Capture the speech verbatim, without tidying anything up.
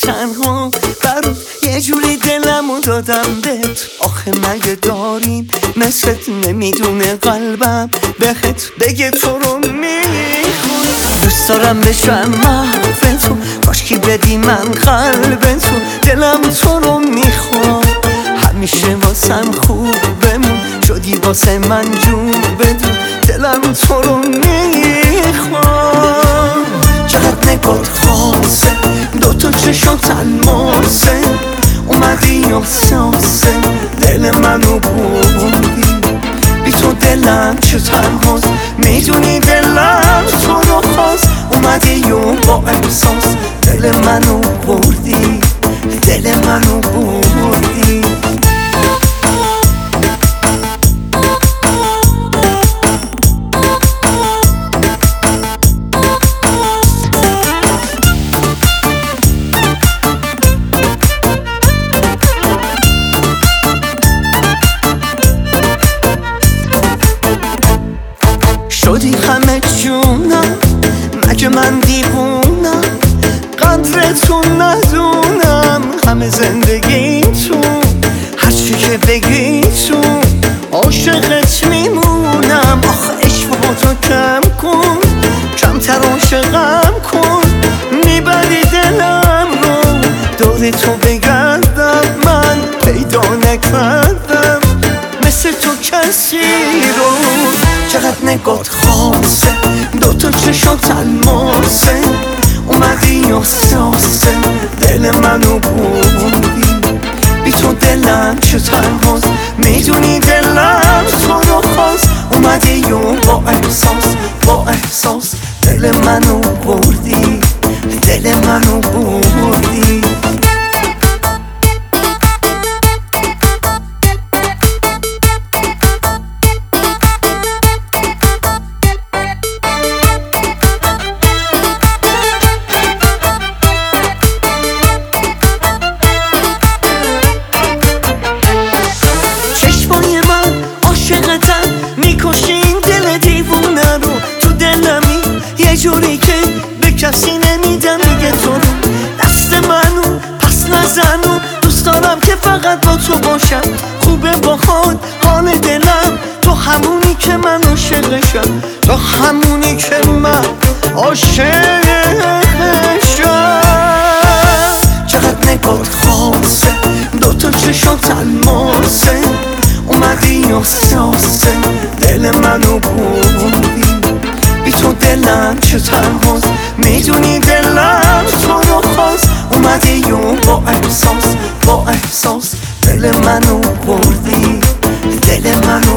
تنها برات یه جوری دلمو دادم بهت. آخه مگه داریم مثلت نمیدونه قلبم بهت بگه تو رو میخوام. دوست دارم بشم محو تو، کاشکی بدی من قلب تو. دلم تو رو میخوام، همیشه واسم خوب بمون. شدی واسه من جون بدون، دلم تو رو میخوام. چقدر نگات خاصه، دوتا چشات الماسه. اومدی یا ساسه، دل منو بردی. بی تو دلم چه تنهاست، میدونی دلم تو رو خواست. اومدی یا با احساس، دل منو بردی، دل منو بردی. شدی همه جونم، مگه من دیوونم؟ قدر تو ندونم، همه زندگی تو. هرچی که بگی تو، عاشقت میمونم. آخه عشقاتو کم کن، کمتر عاشقم کن. میبری دلم رو، دور تو بگردم. من پیدا نکردم مثل تو کسی رو. چقدر نگات خاصه، دوتا چشات الماسه. اومدی یا ساسه، دل منو بردی. بی تو دلم چه تنهاست، میدونی دلم تو رو خواست. اومدی یا با احساس، با احساس دل منو بردی، دل منو بردی. میکشین دل دیوونه رو، تو دلمی یه جوری که به کسی نمیدم دیگه تو رو. دست منو پس نزنو، دوست دارم که فقط با تو باشم. خوبه با خود حال دلم، تو همونی که من عاشقشم. تو همونی که من عاشقشم. چقدر نگات خاصه، دوتا چشات الماسه. اومدی یا ساسه، دل منو بردی. بی تو دلم چه تنهاست، میدونی دلم تو رو خواست. اومدی یا با احساس، با احساس دل منو بردی، دل منو